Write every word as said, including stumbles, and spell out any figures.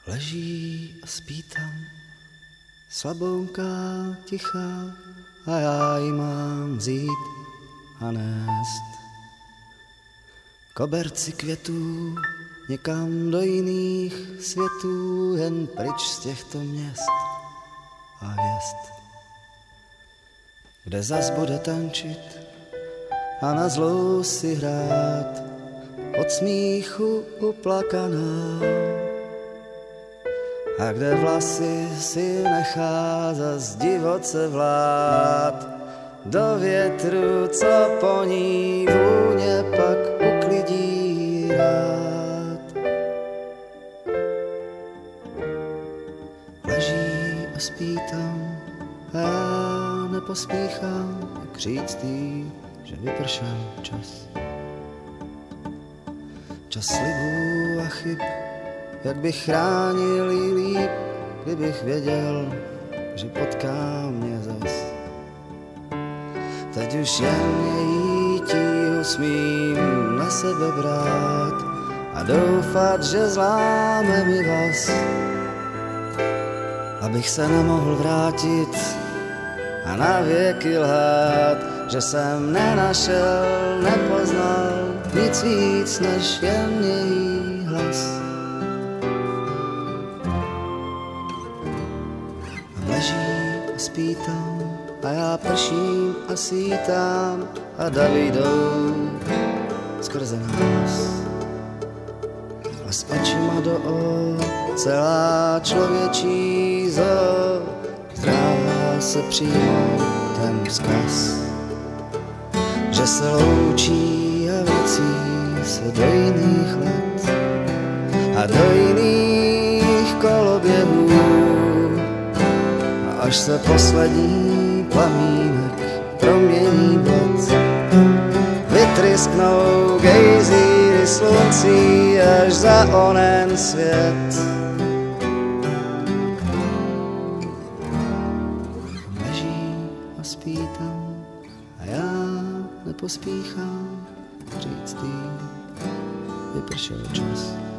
Leží a spí tam slabounká tichá a já ji mám vzít a nést. Koberci květů někam do jiných světů, jen pryč z těchto měst a hvězd, kde zas bude tančit a na zlou si hrát, od smíchu uplakaná, a kde vlasy si nechá zas divoce vlád, do větru, co po ní vůně pak uklidí rád. Leží a spí tam a já nepospíchám, jak říct jí, že vypršel čas. Čas slibů a chyb, jak bych chránil jí líp, kdybych věděl, že potká mě zas. Teď už jen její tíhu smím na sebe brát a doufat, že zláme mi vás, abych se nemohl vrátit a na věky lhát, že jsem nenašel, nepoznal nic víc než jen její hlas. A leží a spí tam a já prším a svítám a davy jdou skrze nás. A s očima do o celá člověčí zoo zdráhá se přijmout ten vzkaz, že se loučí a vrací se do jiných let a do jiných koloběhů, a až se poslední plamínek promění bled, vytrysknou gejzíry sluncí až za onen svět. Leží a spí tam a já nepospíchám říct jí, vypršel čas.